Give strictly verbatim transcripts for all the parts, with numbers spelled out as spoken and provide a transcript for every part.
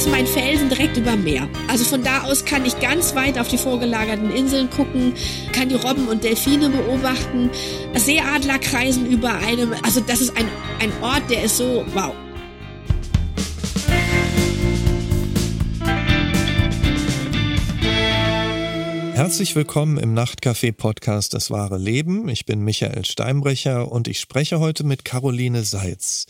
ist mein Felsen direkt über dem Meer. Also von da aus kann ich ganz weit auf die vorgelagerten Inseln gucken, kann die Robben und Delfine beobachten. Seeadler kreisen über einem. Also das ist ein, ein Ort, der ist so, wow. Herzlich willkommen im Nachtcafé-Podcast Das wahre Leben. Ich bin Michael Steinbrecher und ich spreche heute mit Caroline Seitz.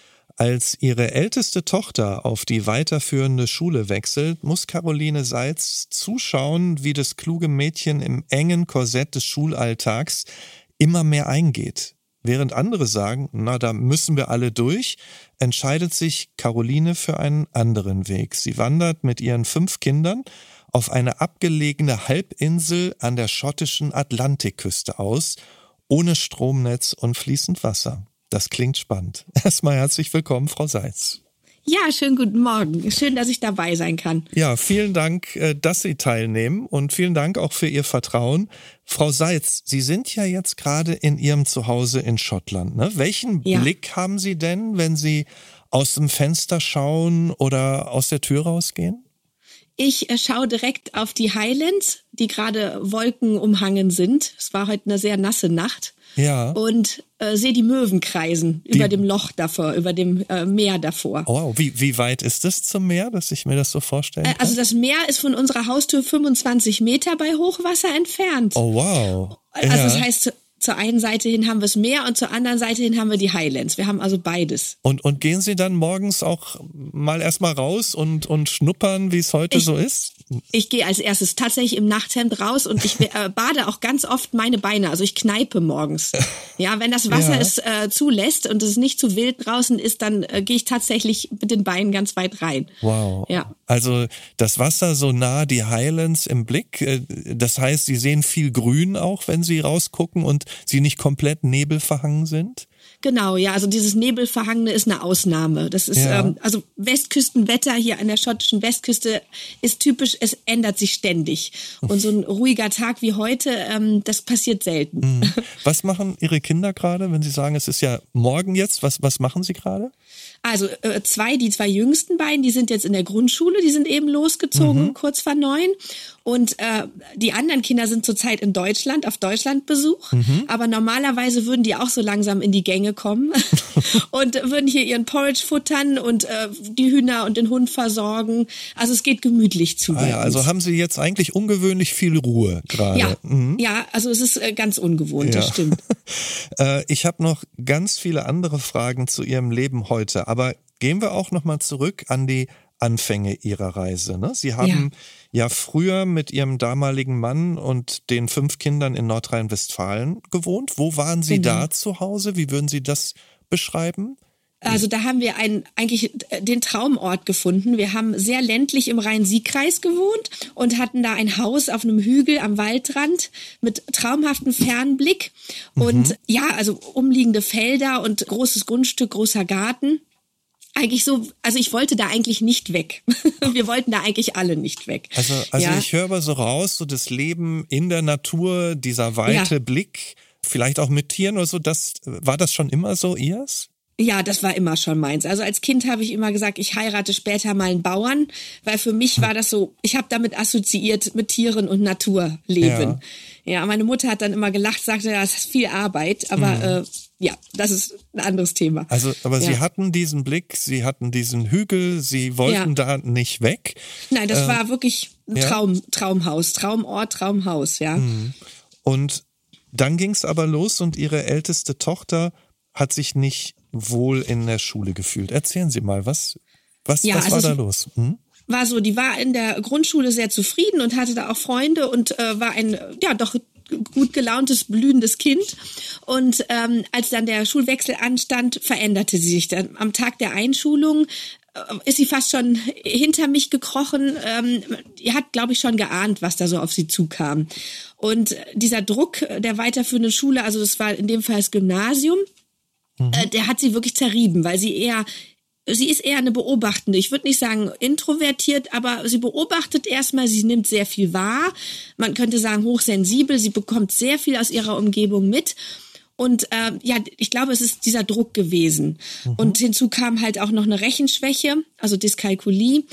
Als ihre älteste Tochter auf die weiterführende Schule wechselt, muss Caroline Seitz zuschauen, wie das kluge Mädchen im engen Korsett des Schulalltags immer mehr eingeht. Während andere sagen, na, da müssen wir alle durch, entscheidet sich Caroline für einen anderen Weg. Sie wandert mit ihren fünf Kindern auf eine abgelegene Halbinsel an der schottischen Atlantikküste aus, ohne Stromnetz und fließend Wasser. Das klingt spannend. Erstmal herzlich willkommen, Frau Seitz. Ja, schönen guten Morgen. Schön, dass ich dabei sein kann. Ja, vielen Dank, dass Sie teilnehmen und vielen Dank auch für Ihr Vertrauen. Frau Seitz, Sie sind ja jetzt gerade in Ihrem Zuhause in Schottland, ne? Welchen ja. Blick haben Sie denn, wenn Sie aus dem Fenster schauen oder aus der Tür rausgehen? Ich äh, schaue direkt auf die Highlands, die gerade wolkenumhangen sind. Es war heute eine sehr nasse Nacht. Ja. Und äh, sehe die Möwen kreisen die, über dem Loch davor, über dem äh, Meer davor. Oh, wow, wie, wie weit ist das zum Meer, dass ich mir das so vorstellen kann? Äh, also das Meer ist von unserer Haustür fünfundzwanzig Meter bei Hochwasser entfernt. Oh, wow. Also ja. Das heißt, zur einen Seite hin haben wir das Meer und zur anderen Seite hin haben wir die Highlands. Wir haben also beides. Und, und gehen Sie dann morgens auch mal erstmal raus und, und schnuppern, wie es heute ich, so ist? Ich gehe als erstes tatsächlich im Nachthemd raus und ich äh, bade auch ganz oft meine Beine. Also ich kneipe morgens. Ja, wenn das Wasser ja. es äh, zulässt und es nicht zu wild draußen ist, dann äh, gehe ich tatsächlich mit den Beinen ganz weit rein. Wow. Ja. Also das Wasser so nah, die Highlands im Blick. Das heißt, Sie sehen viel Grün auch, wenn Sie rausgucken und Sie nicht komplett nebelverhangen sind? Genau, ja, also dieses Nebelverhangene ist eine Ausnahme. Das ist, ja. ähm, also Westküstenwetter hier an der schottischen Westküste ist typisch, es ändert sich ständig. Und so ein ruhiger Tag wie heute, ähm, das passiert selten. Was machen Ihre Kinder gerade, wenn Sie sagen, es ist ja morgen jetzt? Was, was machen Sie gerade? Also äh, zwei, die zwei jüngsten beiden, die sind jetzt in der Grundschule, die sind eben losgezogen, mhm. kurz vor neun. Und äh, die anderen Kinder sind zurzeit in Deutschland, auf Deutschlandbesuch. Mhm. Aber normalerweise würden die auch so langsam in die Gänge kommen und würden hier ihren Porridge futtern und äh, die Hühner und den Hund versorgen. Also es geht gemütlich zu. Ah, ja, also haben Sie jetzt eigentlich ungewöhnlich viel Ruhe gerade. Ja, mhm. ja, also es ist äh, ganz ungewohnt, ja. Das stimmt. äh, ich habe noch ganz viele andere Fragen zu Ihrem Leben heute, aber gehen wir auch nochmal zurück an die Anfänge Ihrer Reise. Ne? Sie haben ja. ja früher mit Ihrem damaligen Mann und den fünf Kindern in Nordrhein-Westfalen gewohnt. Wo waren Sie genau. da zu Hause? Wie würden Sie das beschreiben? Also da haben wir einen, eigentlich den Traumort gefunden. Wir haben sehr ländlich im Rhein-Sieg-Kreis gewohnt und hatten da ein Haus auf einem Hügel am Waldrand mit traumhaftem Fernblick. Und mhm. ja, also umliegende Felder und großes Grundstück, großer Garten. Eigentlich so, also ich wollte da eigentlich nicht weg. Wir wollten da eigentlich alle nicht weg. Also, also ja. ich höre aber so raus, so das Leben in der Natur, dieser weite ja. Blick, vielleicht auch mit Tieren oder so, das, war das schon immer so Ihrs? Ja, das war immer schon meins. Also als Kind habe ich immer gesagt, ich heirate später mal einen Bauern, weil für mich war das so, ich habe damit assoziiert mit Tieren und Naturleben. Ja, ja, meine Mutter hat dann immer gelacht, sagte, ja, das ist viel Arbeit, aber mhm. äh, ja, das ist ein anderes Thema. Also, aber ja. Sie hatten diesen Blick, Sie hatten diesen Hügel, Sie wollten ja. da nicht weg. Nein, das äh, war wirklich ein ja. Traum, Traumhaus, Traumort, Traumhaus, ja. Mhm. Und dann ging es aber los und Ihre älteste Tochter hat sich nicht wohl in der Schule gefühlt. Erzählen Sie mal, was, was, ja, was also war da los? Hm? War so, die war in der Grundschule sehr zufrieden und hatte da auch Freunde und äh, war ein, ja, doch gut gelauntes, blühendes Kind. Und ähm, als dann der Schulwechsel anstand, veränderte sie sich dann. Am Tag der Einschulung äh, ist sie fast schon hinter mich gekrochen. Ähm, die hat, glaube ich, schon geahnt, was da so auf sie zukam. Und dieser Druck der weiterführenden Schule, also das war in dem Fall das Gymnasium, mhm. äh, der hat sie wirklich zerrieben, weil sie eher Sie ist eher eine Beobachtende. Ich würde nicht sagen introvertiert, aber sie beobachtet erstmal, sie nimmt sehr viel wahr. Man könnte sagen hochsensibel, sie bekommt sehr viel aus ihrer Umgebung mit. Und äh, ja, ich glaube, es ist dieser Druck gewesen. Mhm. Und hinzu kam halt auch noch eine Rechenschwäche, also Dyskalkulie.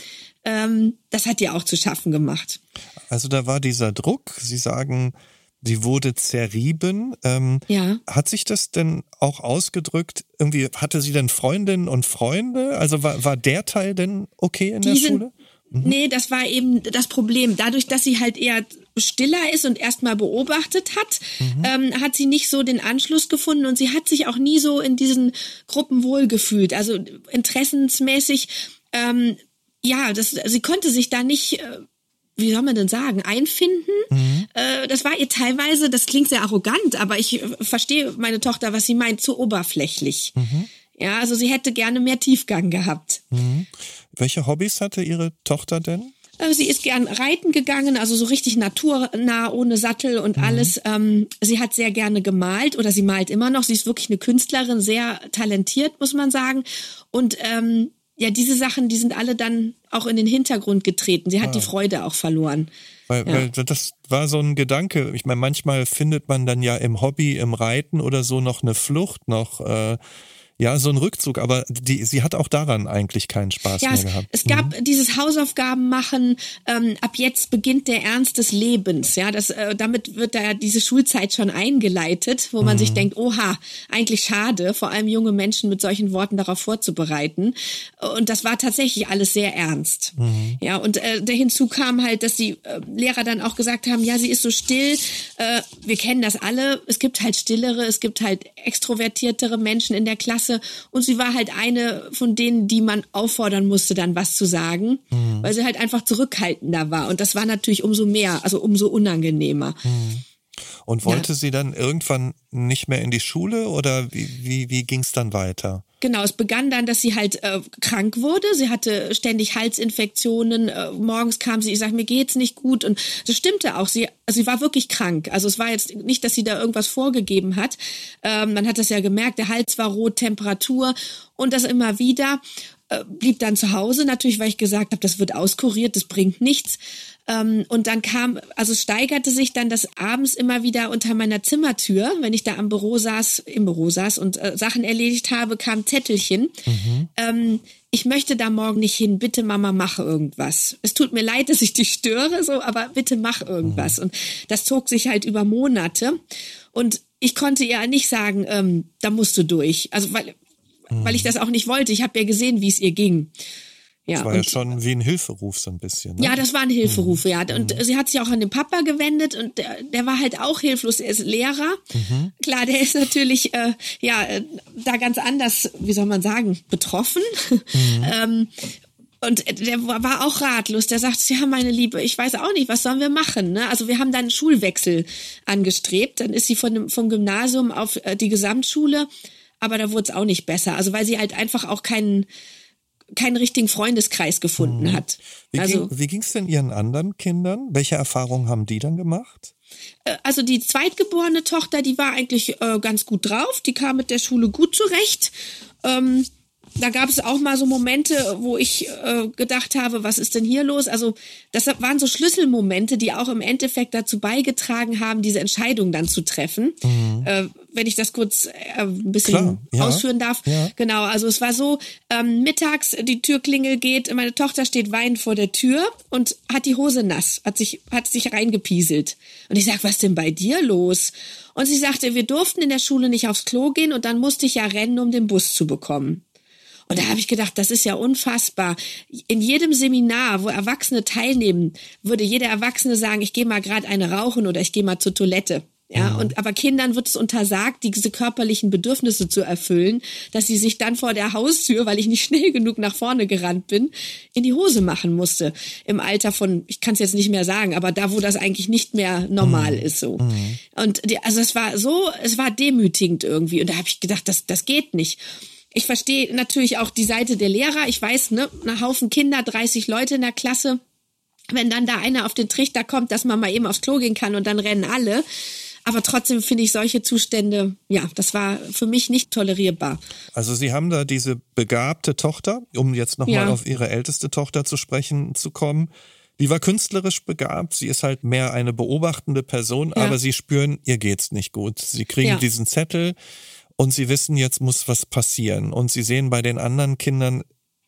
ähm, das hat ihr auch zu schaffen gemacht. Also da war dieser Druck, Sie sagen, sie wurde zerrieben. Ähm, ja. Hat sich das denn auch ausgedrückt, irgendwie hatte sie denn Freundinnen und Freunde? Also war, war der Teil denn okay in Die der sind, Schule? Mhm. Nee, das war eben das Problem. Dadurch, dass sie halt eher stiller ist und erstmal beobachtet hat, mhm. ähm, hat sie nicht so den Anschluss gefunden und sie hat sich auch nie so in diesen Gruppen wohlgefühlt. Also interessensmäßig, ähm, ja, das, sie konnte sich da nicht, äh, wie soll man denn sagen, einfinden. Mhm. Äh, das war ihr teilweise, das klingt sehr arrogant, aber ich äh, verstehe meine Tochter, was sie meint, zu oberflächlich. Mhm. Ja, also sie hätte gerne mehr Tiefgang gehabt. Mhm. Welche Hobbys hatte Ihre Tochter denn? Sie ist gern reiten gegangen, also so richtig naturnah, ohne Sattel und mhm. alles. Ähm, sie hat sehr gerne gemalt oder sie malt immer noch. Sie ist wirklich eine Künstlerin, sehr talentiert, muss man sagen. Und ähm, ja, diese Sachen, die sind alle dann auch in den Hintergrund getreten. Sie hat ah. die Freude auch verloren. Weil, ja. weil das war so ein Gedanke. Ich meine, manchmal findet man dann ja im Hobby, im Reiten oder so noch eine Flucht, noch äh, ja, so ein Rückzug, aber die, sie hat auch daran eigentlich keinen Spaß ja, mehr es, gehabt. Es gab mhm. dieses Hausaufgaben machen, ähm, ab jetzt beginnt der Ernst des Lebens, ja, das, äh, damit wird da diese Schulzeit schon eingeleitet, wo man mhm. sich denkt, oha, eigentlich schade, vor allem junge Menschen mit solchen Worten darauf vorzubereiten, und das war tatsächlich alles sehr ernst, mhm. ja, und äh, da hinzu kam halt, dass die äh, Lehrer dann auch gesagt haben, ja, sie ist so still, äh, wir kennen das alle, es gibt halt stillere, es gibt halt extrovertiertere Menschen in der Klasse, und sie war halt eine von denen, die man auffordern musste, dann was zu sagen, mhm. weil sie halt einfach zurückhaltender war. Und das war natürlich umso mehr, also umso unangenehmer. Mhm. Und wollte ja. sie dann irgendwann nicht mehr in die Schule oder wie, wie, wie ging es dann weiter? Genau, es begann dann, dass sie halt äh, krank wurde. Sie hatte ständig Halsinfektionen. Äh, morgens kam sie, ich sag, mir geht's nicht gut. Und das stimmte auch. Sie, also sie war wirklich krank. Also es war jetzt nicht, dass sie da irgendwas vorgegeben hat. Ähm, man hat das ja gemerkt. Der Hals war rot, Temperatur und das immer wieder. Äh, blieb dann zu Hause, natürlich, weil ich gesagt habe, das wird auskuriert, das bringt nichts. Ähm, und dann kam, also es steigerte sich dann, dass abends immer wieder unter meiner Zimmertür, wenn ich da am Büro saß, im Büro saß und äh, Sachen erledigt habe, kam Zettelchen. Mhm. Ähm, ich möchte da morgen nicht hin, bitte Mama, mach irgendwas. Es tut mir leid, dass ich dich störe, so, aber bitte mach irgendwas. Mhm. Und das zog sich halt über Monate. Und ich konnte ihr nicht sagen, ähm, da musst du durch. Also, weil, mhm. weil ich das auch nicht wollte. Ich habe ja gesehen, wie es ihr ging. Ja, das war und, ja schon wie ein Hilferuf so ein bisschen. Ne? Ja, das war ein Hilferuf, mhm. ja. Und mhm. sie hat sich auch an den Papa gewendet und der, der war halt auch hilflos. Er ist Lehrer. Mhm. Klar, der ist natürlich äh, ja da ganz anders, wie soll man sagen, betroffen. Mhm. ähm, und der war auch ratlos. Der sagt, ja, meine Liebe, ich weiß auch nicht, was sollen wir machen? Ne? Also wir haben dann einen Schulwechsel angestrebt. Dann ist sie von dem, vom Gymnasium auf äh, die Gesamtschule. Aber da wurde es auch nicht besser. Also weil sie halt einfach auch keinen keinen richtigen Freundeskreis gefunden hat. Wie, also, ging, wie ging's denn Ihren anderen Kindern? Welche Erfahrungen haben die dann gemacht? Also die zweitgeborene Tochter, die war eigentlich äh, ganz gut drauf. Die kam mit der Schule gut zurecht. Ähm, da gab es auch mal so Momente, wo ich äh, gedacht habe, was ist denn hier los? Also das waren so Schlüsselmomente, die auch im Endeffekt dazu beigetragen haben, diese Entscheidung dann zu treffen. Mhm. Äh, wenn ich das kurz äh, ein bisschen Klar, ja. ausführen darf. Ja. Genau, also es war so, ähm, mittags die Türklingel geht, meine Tochter steht weinend vor der Tür und hat die Hose nass, hat sich, hat sich reingepieselt. Und ich sag, was denn bei dir los? Und sie sagte, wir durften in der Schule nicht aufs Klo gehen und dann musste ich ja rennen, um den Bus zu bekommen. Und da habe ich gedacht, das ist ja unfassbar. In jedem Seminar, wo Erwachsene teilnehmen, würde jeder Erwachsene sagen, ich gehe mal gerade eine rauchen oder ich gehe mal zur Toilette. Ja, und aber Kindern wird es untersagt, diese körperlichen Bedürfnisse zu erfüllen, dass sie sich dann vor der Haustür, weil ich nicht schnell genug nach vorne gerannt bin, in die Hose machen musste. Im Alter von, ich kann es jetzt nicht mehr sagen, aber da, wo das eigentlich nicht mehr normal mhm. ist, so. Mhm. Und die, also es war so, es war demütigend irgendwie. Und da habe ich gedacht, das, das geht nicht. Ich verstehe natürlich auch die Seite der Lehrer. Ich weiß, ne, ein Haufen Kinder, dreißig Leute in der Klasse. Wenn dann da einer auf den Trichter kommt, dass man mal eben aufs Klo gehen kann und dann rennen alle. Aber trotzdem finde ich solche Zustände, ja, das war für mich nicht tolerierbar. Also Sie haben da diese begabte Tochter, um jetzt nochmal ja. auf Ihre älteste Tochter zu sprechen zu kommen. Die war künstlerisch begabt, sie ist halt mehr eine beobachtende Person, ja. aber Sie spüren, ihr geht's nicht gut. Sie kriegen ja. diesen Zettel und Sie wissen, jetzt muss was passieren. Und Sie sehen bei den anderen Kindern,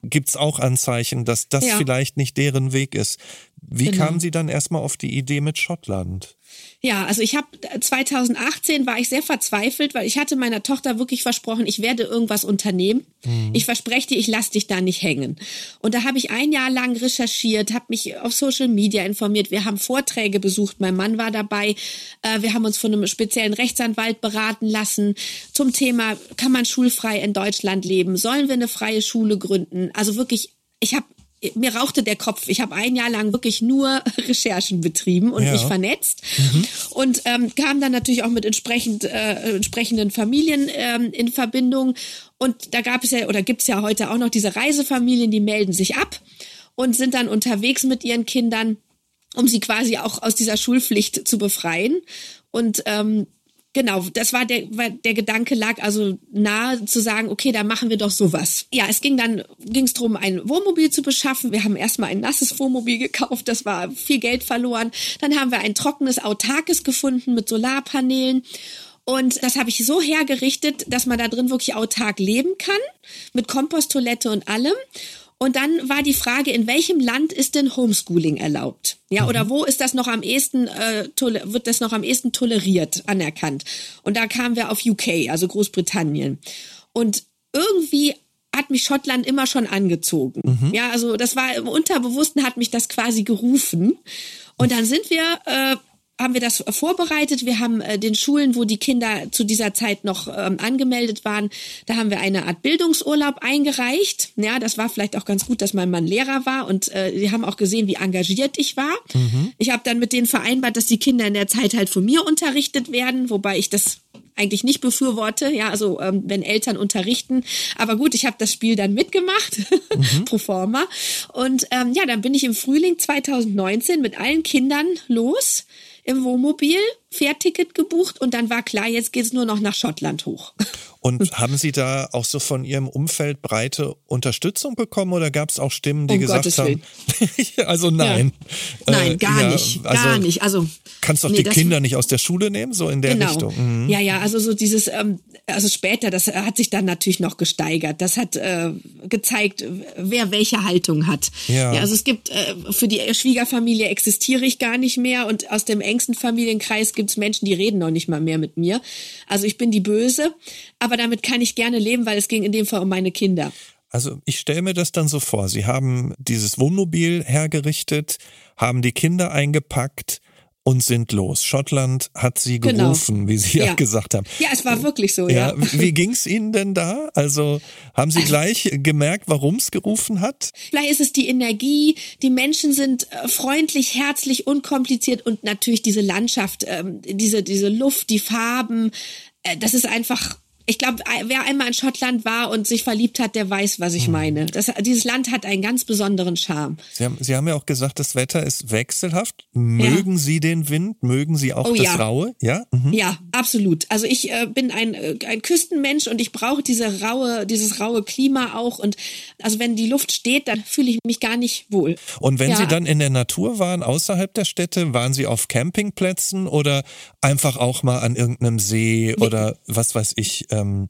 gibt's auch Anzeichen, dass das ja. vielleicht nicht deren Weg ist. Wie genau. kamen Sie dann erstmal auf die Idee mit Schottland? Ja, also ich habe zweitausendachtzehn war ich sehr verzweifelt, weil ich hatte meiner Tochter wirklich versprochen, ich werde irgendwas unternehmen. Mhm. Ich verspreche dir, ich lasse dich da nicht hängen. Und da habe ich ein Jahr lang recherchiert, habe mich auf Social Media informiert. Wir haben Vorträge besucht, mein Mann war dabei. Wir haben uns von einem speziellen Rechtsanwalt beraten lassen zum Thema, kann man schulfrei in Deutschland leben? Sollen wir eine freie Schule gründen? Also wirklich, ich habe mir rauchte der Kopf. Ich habe ein Jahr lang wirklich nur Recherchen betrieben und ja. mich vernetzt mhm. und ähm, kam dann natürlich auch mit entsprechend äh, entsprechenden Familien ähm, in Verbindung. Und da gab es ja oder gibt es ja heute auch noch diese Reisefamilien, die melden sich ab und sind dann unterwegs mit ihren Kindern, um sie quasi auch aus dieser Schulpflicht zu befreien. Und ähm, Genau, das war der, der Gedanke lag also nahe zu sagen, okay, dann machen wir doch sowas. Ja, es ging dann, ging es darum, ein Wohnmobil zu beschaffen. Wir haben erstmal ein nasses Wohnmobil gekauft, das war viel Geld verloren. Dann haben wir ein trockenes, autarkes gefunden mit Solarpanelen. Und das habe ich so hergerichtet, dass man da drin wirklich autark leben kann, mit Komposttoilette und allem. Und dann war die Frage, in welchem Land ist denn Homeschooling erlaubt? Ja, oder wo ist das noch am ehesten, äh, tole- wird das noch am ehesten toleriert, anerkannt? Und da kamen wir auf U K, also Großbritannien. Und irgendwie hat mich Schottland immer schon angezogen. Mhm. Ja, also das war im Unterbewussten, hat mich das quasi gerufen. Und dann sind wir, äh, haben wir das vorbereitet. Wir haben äh, den Schulen, wo die Kinder zu dieser Zeit noch ähm, angemeldet waren, da haben wir eine Art Bildungsurlaub eingereicht. Ja, das war vielleicht auch ganz gut, dass mein Mann Lehrer war und äh, die haben auch gesehen, wie engagiert ich war. Mhm. Ich habe dann mit denen vereinbart, dass die Kinder in der Zeit halt von mir unterrichtet werden, wobei ich das eigentlich nicht befürworte, ja, also ähm, wenn Eltern unterrichten. Aber gut, ich habe das Spiel dann mitgemacht, mhm. pro forma. Und ähm, ja, dann bin ich im Frühling zweitausendneunzehn mit allen Kindern los im Wohnmobil, Fährticket gebucht und dann war klar, jetzt geht's nur noch nach Schottland hoch. Und haben Sie da auch so von Ihrem Umfeld breite Unterstützung bekommen oder gab es auch Stimmen, die um gesagt Gottes haben, also nein. Ja. Nein, äh, gar ja, nicht, also gar nicht. Also kannst doch nee, die das, Kinder nicht aus der Schule nehmen, so in der genau. Richtung. Mhm. Ja, ja, also so dieses, ähm, also später, das hat sich dann natürlich noch gesteigert. Das hat äh, gezeigt, wer welche Haltung hat. Ja. Ja, also es gibt, äh, für die Schwiegerfamilie existiere ich gar nicht mehr und aus dem engsten Familienkreis gibt es Menschen, die reden noch nicht mal mehr mit mir. Also ich bin die Böse, aber damit kann ich gerne leben, weil es ging in dem Fall um meine Kinder. Also ich stelle mir das dann so vor, Sie haben dieses Wohnmobil hergerichtet, haben die Kinder eingepackt und sind los. Schottland hat Sie gerufen, genau. wie Sie ja. ja gesagt haben. Ja, es war wirklich so, ja. ja. Wie ging's Ihnen denn da? Also haben Sie gleich gemerkt, warum es gerufen hat? Vielleicht ist es die Energie, die Menschen sind freundlich, herzlich, unkompliziert und natürlich diese Landschaft, diese, diese Luft, die Farben, das ist einfach... Ich glaube, wer einmal in Schottland war und sich verliebt hat, der weiß, was ich meine. Das, dieses Land hat einen ganz besonderen Charme. Sie haben, Sie haben ja auch gesagt, das Wetter ist wechselhaft. Mögen ja. Sie den Wind? Mögen Sie auch oh, das ja. Raue? Ja, mhm. ja, absolut. Also ich äh, bin ein, äh, ein Küstenmensch und ich brauche diese raue, dieses raue Klima auch. Und also wenn die Luft steht, dann fühle ich mich gar nicht wohl. Und wenn ja. Sie dann in der Natur waren, außerhalb der Städte, waren Sie auf Campingplätzen oder einfach auch mal an irgendeinem See Wie, oder was weiß ich, ähm,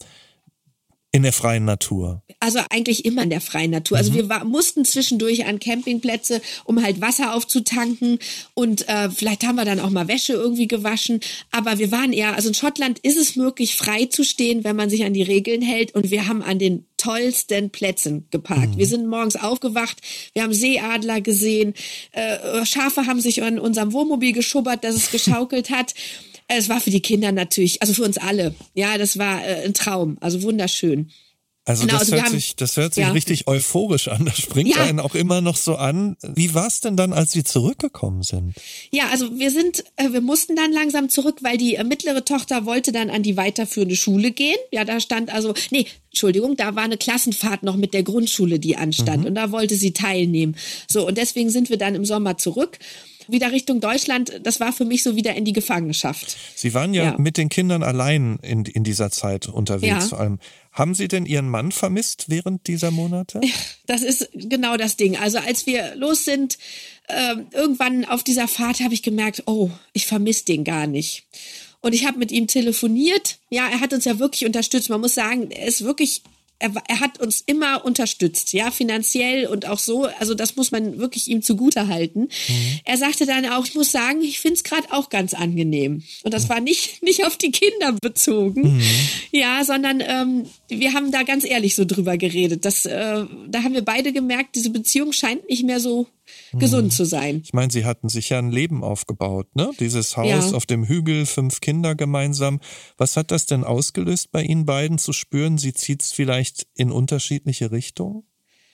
in der freien Natur? Also eigentlich immer in der freien Natur. Also mhm. wir war, mussten zwischendurch an Campingplätze, um halt Wasser aufzutanken und äh, vielleicht haben wir dann auch mal Wäsche irgendwie gewaschen. Aber wir waren eher, also in Schottland ist es möglich, frei zu stehen, wenn man sich an die Regeln hält und wir haben an den tollsten Plätzen geparkt. Mhm. Wir sind morgens aufgewacht, wir haben Seeadler gesehen, äh, Schafe haben sich an unserem Wohnmobil geschubbert, dass es geschaukelt hat. Es war für die Kinder natürlich, also für uns alle. Ja, das war äh, ein Traum, also wunderschön. Also, genau, das, also hört haben, sich, das hört sich ja. richtig euphorisch an. Das springt ja. einen auch immer noch so an. Wie war es denn dann, als Sie zurückgekommen sind? Ja, also wir sind, äh, wir mussten dann langsam zurück, weil die äh, mittlere Tochter wollte dann an die weiterführende Schule gehen. Ja, da stand also, nee, Entschuldigung, da war eine Klassenfahrt noch mit der Grundschule, die anstand. Mhm. Und da wollte sie teilnehmen. So, und deswegen sind wir dann im Sommer zurück. Wieder Richtung Deutschland, das war für mich so wieder in die Gefangenschaft. Sie waren ja, ja. mit den Kindern allein in, in dieser Zeit unterwegs ja. vor allem. Haben Sie denn Ihren Mann vermisst während dieser Monate? Das ist genau das Ding. Also als wir los sind, äh, irgendwann auf dieser Fahrt habe ich gemerkt, oh, ich vermisse den gar nicht. Und ich habe mit ihm telefoniert. Ja, er hat uns ja wirklich unterstützt. Man muss sagen, er ist wirklich er, er hat uns immer unterstützt, ja, finanziell und auch so, also das muss man wirklich ihm zugutehalten. Mhm. Er sagte dann auch, ich muss sagen, ich finde es gerade auch ganz angenehm. Und das war nicht, nicht auf die Kinder bezogen, mhm. ja, sondern ähm, wir haben da ganz ehrlich so drüber geredet. Das, äh, da haben wir beide gemerkt, diese Beziehung scheint nicht mehr so gesund zu sein. Ich meine, sie hatten sich ja ein Leben aufgebaut, ne? Dieses Haus ja. auf dem Hügel, fünf Kinder gemeinsam. Was hat das denn ausgelöst bei Ihnen beiden zu spüren? Sie zieht es vielleicht in unterschiedliche Richtungen?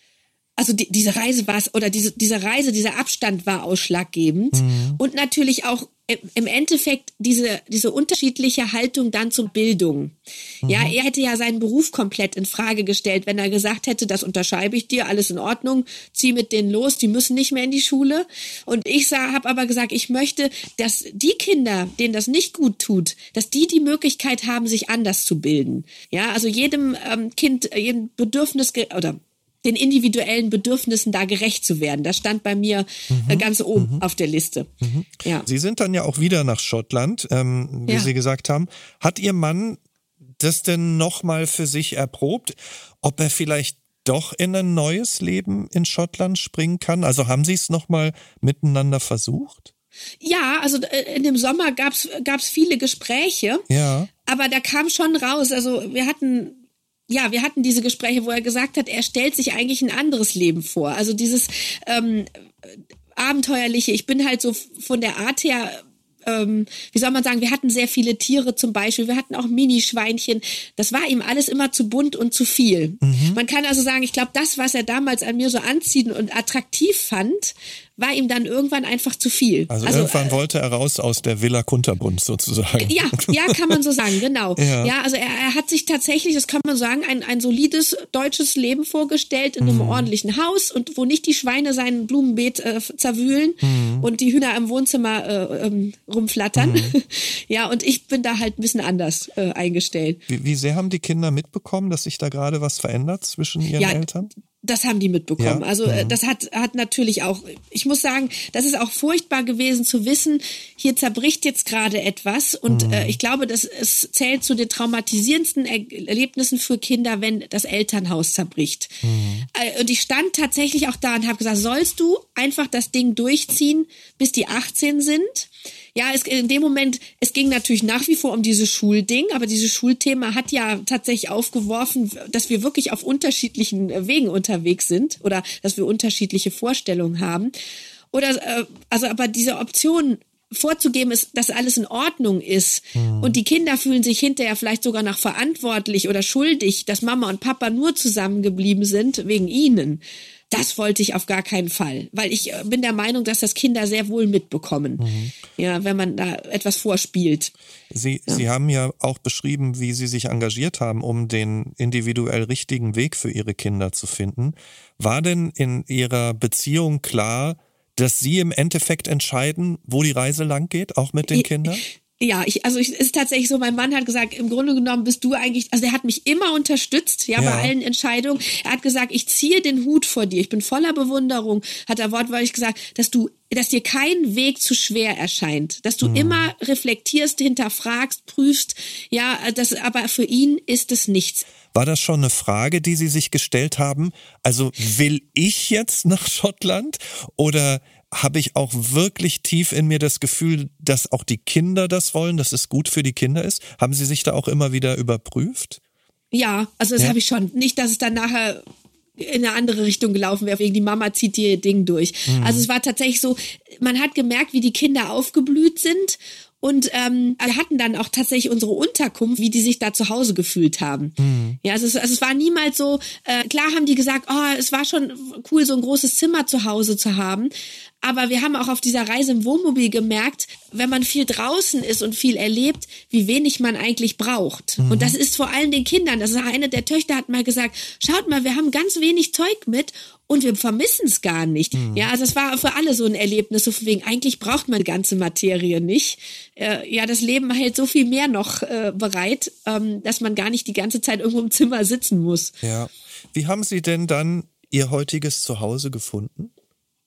Also die, diese Reise war es, oder diese, diese Reise, dieser Abstand war ausschlaggebend. Mhm. Und natürlich auch im Endeffekt diese, diese unterschiedliche Haltung dann zur Bildung. Mhm. Ja, er hätte ja seinen Beruf komplett in Frage gestellt, wenn er gesagt hätte, das unterschreibe ich dir, alles in Ordnung, zieh mit denen los, die müssen nicht mehr in die Schule. Und ich habe aber gesagt, ich möchte, dass die Kinder, denen das nicht gut tut, dass die die Möglichkeit haben, sich anders zu bilden. Ja, also jedem ähm, Kind, jedem Bedürfnis oder den individuellen Bedürfnissen da gerecht zu werden. Das stand bei mir mhm. äh, ganz oben mhm. auf der Liste. Mhm. Ja. Sie sind dann ja auch wieder nach Schottland, ähm, wie ja. Sie gesagt haben. Hat Ihr Mann das denn nochmal für sich erprobt, ob er vielleicht doch in ein neues Leben in Schottland springen kann? Also haben Sie es nochmal miteinander versucht? Ja, also in dem Sommer gab's gab's viele Gespräche, ja. aber da kam schon raus, also wir hatten Ja, wir hatten diese Gespräche, wo er gesagt hat, er stellt sich eigentlich ein anderes Leben vor. Also dieses ähm, abenteuerliche, ich bin halt so von der Art her, ähm, wie soll man sagen, wir hatten sehr viele Tiere zum Beispiel, wir hatten auch Minischweinchen. Das war ihm alles immer zu bunt und zu viel. Mhm. Man kann also sagen, ich glaube, das, was er damals an mir so anziehend und attraktiv fand, war ihm dann irgendwann einfach zu viel. Also, also irgendwann äh, wollte er raus aus der Villa Kunterbund sozusagen. Ja, ja, kann man so sagen, genau. Ja, ja also er, er hat sich tatsächlich, das kann man sagen, ein, ein solides deutsches Leben vorgestellt in einem mhm. ordentlichen Haus und wo nicht die Schweine sein Blumenbeet äh, zerwühlen mhm. und die Hühner im Wohnzimmer äh, ähm, rumflattern. Mhm. Ja, und ich bin da halt ein bisschen anders äh, eingestellt. Wie, wie sehr haben die Kinder mitbekommen, dass sich da gerade was verändert zwischen ihren ja, Eltern? Das haben die mitbekommen. Ja? Also mhm. das hat hat natürlich auch, ich muss sagen, das ist auch furchtbar gewesen zu wissen, hier zerbricht jetzt gerade etwas und mhm. äh, ich glaube, dass es zählt zu den traumatisierendsten er- Erlebnissen für Kinder, wenn das Elternhaus zerbricht. Mhm. Äh, und ich stand tatsächlich auch da und habe gesagt, sollst du einfach das Ding durchziehen, bis die achtzehn sind? Ja, es, in dem Moment, es ging natürlich nach wie vor um dieses Schulding, aber dieses Schulthema hat ja tatsächlich aufgeworfen, dass wir wirklich auf unterschiedlichen Wegen unterwegs sind oder dass wir unterschiedliche Vorstellungen haben. Oder äh, also aber diese Option vorzugeben ist, dass alles in Ordnung ist mhm. und die Kinder fühlen sich hinterher vielleicht sogar noch verantwortlich oder schuldig, dass Mama und Papa nur zusammengeblieben sind wegen ihnen. Das wollte ich auf gar keinen Fall, weil ich bin der Meinung, dass das Kinder sehr wohl mitbekommen, mhm. ja, wenn man da etwas vorspielt. Sie, ja. Sie haben ja auch beschrieben, wie Sie sich engagiert haben, um den individuell richtigen Weg für Ihre Kinder zu finden. War denn in Ihrer Beziehung klar, dass Sie im Endeffekt entscheiden, wo die Reise lang geht, auch mit den ich, Kindern? Ja, ich, also es ist tatsächlich so, mein Mann hat gesagt, im Grunde genommen bist du eigentlich, also er hat mich immer unterstützt, ja, ja. bei allen Entscheidungen. Er hat gesagt, ich ziehe den Hut vor dir, ich bin voller Bewunderung, hat er wortwörtlich gesagt, dass du, dass dir kein Weg zu schwer erscheint, dass du mhm. immer reflektierst, hinterfragst, prüfst, ja, das, aber für ihn ist es nichts. War das schon eine Frage, die Sie sich gestellt haben? Also will ich jetzt nach Schottland oder habe ich auch wirklich tief in mir das Gefühl, dass auch die Kinder das wollen, dass es gut für die Kinder ist? Haben Sie sich da auch immer wieder überprüft? Ja, also das ja. habe ich schon. Nicht, dass es dann nachher in eine andere Richtung gelaufen wäre, wegen die Mama zieht ihr Ding durch. Mhm. Also es war tatsächlich so, man hat gemerkt, wie die Kinder aufgeblüht sind. Und ähm, wir hatten dann auch tatsächlich unsere Unterkunft, wie die sich da zu Hause gefühlt haben. Mhm. Ja, also es, also es war niemals so, äh, klar haben die gesagt, oh, es war schon cool, so ein großes Zimmer zu Hause zu haben. Aber wir haben auch auf dieser Reise im Wohnmobil gemerkt, wenn man viel draußen ist und viel erlebt, wie wenig man eigentlich braucht. Mhm. Und das ist vor allem den Kindern. Das ist eine der Töchter hat mal gesagt, schaut mal, wir haben ganz wenig Zeug mit und wir vermissen es gar nicht. Mhm. Ja, also es war für alle so ein Erlebnis, so von wegen, eigentlich braucht man die ganze Materie nicht. Äh, ja, das Leben hält so viel mehr noch äh, bereit, ähm, dass man gar nicht die ganze Zeit irgendwo im Zimmer sitzen muss. Ja. Wie haben Sie denn dann Ihr heutiges Zuhause gefunden?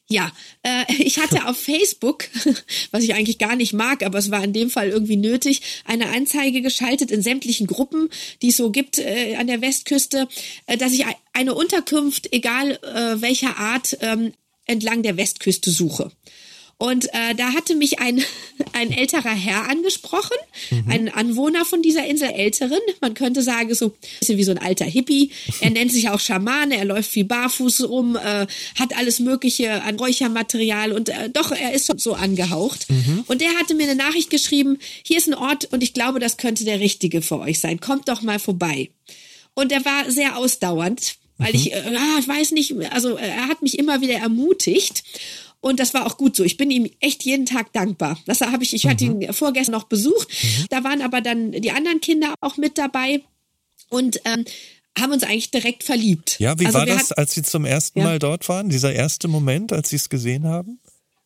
Ja, äh, ich hatte auf Facebook, was ich eigentlich gar nicht mag, aber es war in dem Fall irgendwie nötig, eine Anzeige geschaltet in sämtlichen Gruppen, die es so gibt äh, an der Westküste, äh, dass ich eine Unterkunft, egal äh, welcher Art, ähm, entlang der Westküste suche. Und äh, da hatte mich ein, ein älterer Herr angesprochen, mhm. ein Anwohner von dieser Insel, älteren. Man könnte sagen, so ein bisschen wie so ein alter Hippie. Er nennt sich auch Schamane, er läuft viel barfuß rum, äh, hat alles Mögliche an Räuchermaterial und äh, doch, er ist so angehaucht. Mhm. Und der hatte mir eine Nachricht geschrieben, hier ist ein Ort und ich glaube, das könnte der richtige für euch sein. Kommt doch mal vorbei. Und er war sehr ausdauernd, weil mhm. ich, äh, ich weiß nicht, also er hat mich immer wieder ermutigt. Und das war auch gut so. Ich bin ihm echt jeden Tag dankbar. Das habe ich, ich mhm. hatte ihn vorgestern noch besucht. Mhm. Da waren aber dann die anderen Kinder auch mit dabei und ähm, haben uns eigentlich direkt verliebt. Ja, wie also war das, hat, als Sie zum ersten ja. Mal dort waren? Dieser erste Moment, als Sie es gesehen haben?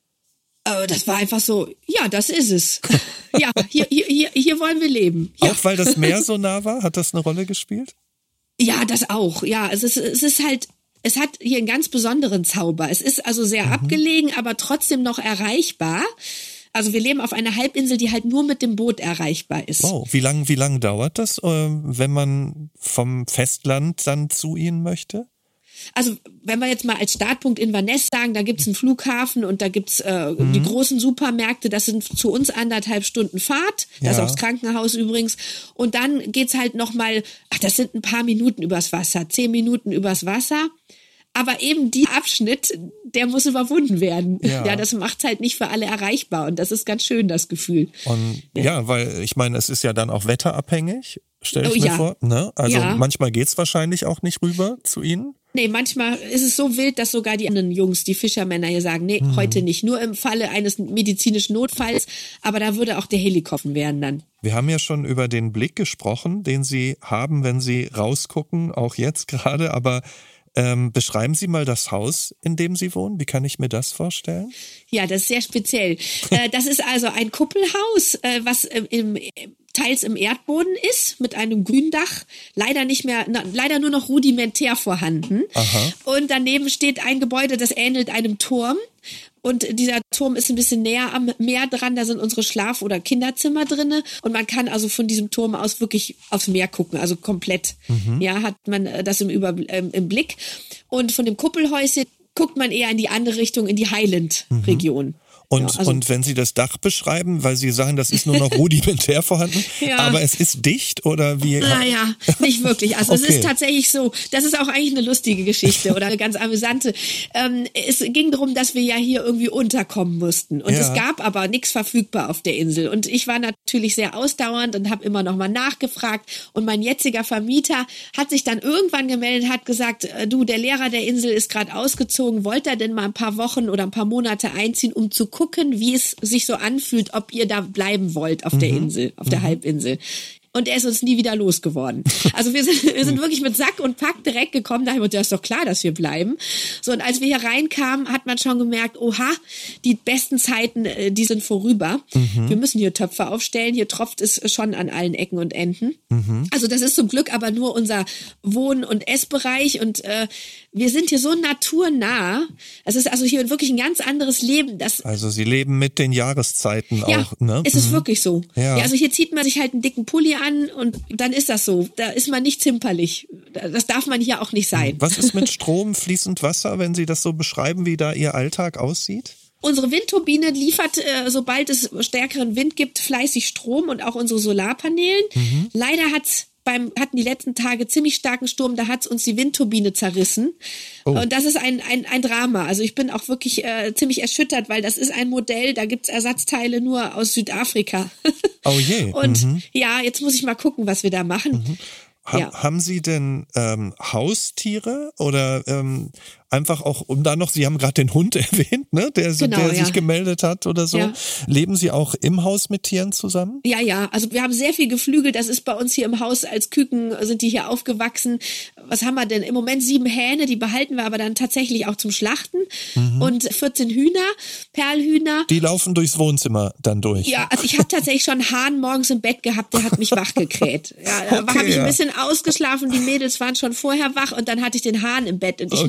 Äh, das war einfach so, ja, das ist es. ja, hier, hier, hier, hier wollen wir leben. Ja. Auch weil das Meer so nah war? Hat das eine Rolle gespielt? Ja, das auch. Ja, es ist, es ist halt... Es hat hier einen ganz besonderen Zauber. Es ist also sehr mhm. abgelegen, aber trotzdem noch erreichbar. Also wir leben auf einer Halbinsel, die halt nur mit dem Boot erreichbar ist. Wow, wie lang, wie lang dauert das, wenn man vom Festland dann zu Ihnen möchte? Also wenn wir jetzt mal als Startpunkt Inverness sagen, da gibt's einen Flughafen und da gibt's äh, mhm. die großen Supermärkte, das sind zu uns anderthalb Stunden Fahrt, das ja. ist auch das Krankenhaus übrigens. Und dann geht's halt nochmal, ach, das sind ein paar Minuten übers Wasser, zehn Minuten übers Wasser. Aber eben die Abschnitt, der muss überwunden werden. Ja, ja das macht's halt nicht für alle erreichbar und das ist ganz schön, das Gefühl. Und ja, ja weil ich meine, es ist ja dann auch wetterabhängig, stelle ich oh, mir ja. vor. Ne? Also ja. manchmal geht's wahrscheinlich auch nicht rüber zu Ihnen. Nee, manchmal ist es so wild, dass sogar die anderen Jungs, die Fischermänner hier sagen, nee, mhm. heute nicht. Nur im Falle eines medizinischen Notfalls, aber da würde auch der Helikopter werden dann. Wir haben ja schon über den Blick gesprochen, den Sie haben, wenn Sie rausgucken, auch jetzt gerade, aber Ähm, beschreiben Sie mal das Haus, in dem Sie wohnen. Wie kann ich mir das vorstellen? Ja, das ist sehr speziell. äh, das ist also ein Kuppelhaus, äh, was äh, im, teils im Erdboden ist, mit einem Gründach. Leider nicht mehr, na, leider nur noch rudimentär vorhanden. Aha. Und daneben steht ein Gebäude, das ähnelt einem Turm. Und dieser Turm ist ein bisschen näher am Meer dran, da sind unsere Schlaf- oder Kinderzimmer drinne und man kann also von diesem Turm aus wirklich aufs Meer gucken, also komplett. Mhm. Ja, hat man das im, Über, ähm, im Blick. Und von dem Kuppelhäuschen guckt man eher in die andere Richtung, in die Highland-Region. Mhm. Und, ja, also und wenn Sie das Dach beschreiben, weil Sie sagen, das ist nur noch rudimentär vorhanden, ja. aber es ist dicht oder wie? Naja, nicht wirklich. Also okay. Es ist tatsächlich so, das ist auch eigentlich eine lustige Geschichte oder eine ganz amüsante. Ähm, es ging darum, dass wir ja hier irgendwie unterkommen mussten und ja. es gab aber nichts verfügbar auf der Insel und ich war natürlich sehr ausdauernd und habe immer noch mal nachgefragt und mein jetziger Vermieter hat sich dann irgendwann gemeldet, hat gesagt, du, der Lehrer der Insel ist gerade ausgezogen, wollt er denn mal ein paar Wochen oder ein paar Monate einziehen, um zu gucken, wie es sich so anfühlt, ob ihr da bleiben wollt auf mhm. der Insel, auf der mhm. Halbinsel. Und er ist uns nie wieder losgeworden. Also wir sind, wir sind wirklich mit Sack und Pack direkt gekommen. Da haben wir gedacht, das ist doch klar, dass wir bleiben. So, und als wir hier reinkamen, hat man schon gemerkt, oha, die besten Zeiten, die sind vorüber. Mhm. Wir müssen hier Töpfe aufstellen. Hier tropft es schon an allen Ecken und Enden. Mhm. Also das ist zum Glück aber nur unser Wohn- und Essbereich. Und äh, wir sind hier so naturnah. Es ist also hier wirklich ein ganz anderes Leben. Das also Sie leben mit den Jahreszeiten ja, auch, ne? Es ist mhm. wirklich so. Ja. Ja, also hier zieht man sich halt einen dicken Pulli an und dann ist das so. Da ist man nicht zimperlich. Das darf man hier auch nicht sein. Was ist mit Strom, fließend Wasser, wenn Sie das so beschreiben, wie da Ihr Alltag aussieht? Unsere Windturbine liefert, äh, sobald es stärkeren Wind gibt, fleißig Strom und auch unsere Solarpanelen. Mhm. Leider hat's beim, hatten die letzten Tage ziemlich starken Sturm, da hat's uns die Windturbine zerrissen. Oh. Und das ist ein, ein, ein Drama. Also ich bin auch wirklich äh, ziemlich erschüttert, weil das ist ein Modell, da gibt's Ersatzteile nur aus Südafrika. Oh je. Und mhm. ja, jetzt muss ich mal gucken, was wir da machen. Mhm. Ha- ja. Haben Sie denn ähm, Haustiere oder ähm, einfach auch, um da noch, Sie haben gerade den Hund erwähnt, ne, der, genau, der ja. sich gemeldet hat oder so. Ja. Leben Sie auch im Haus mit Tieren zusammen? Ja, ja, also wir haben sehr viel Geflügel, das ist bei uns hier im Haus, als Küken sind die hier aufgewachsen. Was haben wir denn? Im Moment sieben Hähne, die behalten wir aber dann tatsächlich auch zum Schlachten mhm. und vierzehn Hühner, Perlhühner. Die laufen durchs Wohnzimmer dann durch? Ja, also ich habe tatsächlich schon einen Hahn morgens im Bett gehabt, der hat mich wach gekräht. Ja, da okay, habe ich ja. ein bisschen ausgeschlafen, die Mädels waren schon vorher wach und dann hatte ich den Hahn im Bett und ich okay. musste so lachen.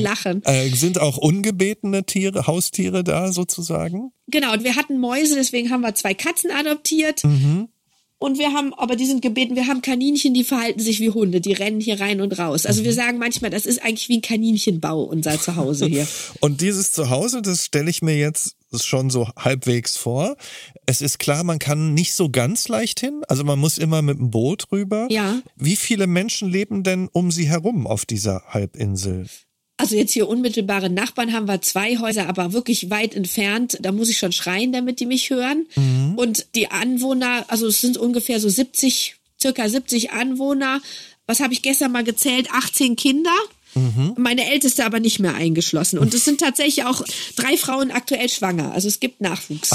lachen. Äh, sind auch ungebetene Tiere, Haustiere da sozusagen? Genau, und wir hatten Mäuse, deswegen haben wir zwei Katzen adoptiert. Mhm. Und wir haben, aber die sind gebeten, wir haben Kaninchen, die verhalten sich wie Hunde, die rennen hier rein und raus. Also wir sagen manchmal, das ist eigentlich wie ein Kaninchenbau, unser Zuhause hier. Und dieses Zuhause, das stelle ich mir jetzt schon so halbwegs vor. Es ist klar, man kann nicht so ganz leicht hin, also man muss immer mit dem Boot rüber. Ja. Wie viele Menschen leben denn um Sie herum auf dieser Halbinsel? Also jetzt hier unmittelbare Nachbarn haben wir zwei Häuser, aber wirklich weit entfernt. Da muss ich schon schreien, damit die mich hören. Mhm. Und die Anwohner, also es sind ungefähr so siebzig, circa siebzig Anwohner. Was habe ich gestern mal gezählt? achtzehn Kinder. Mhm. Meine Älteste aber nicht mehr eingeschlossen. Und es sind tatsächlich auch drei Frauen aktuell schwanger. Also es gibt Nachwuchs.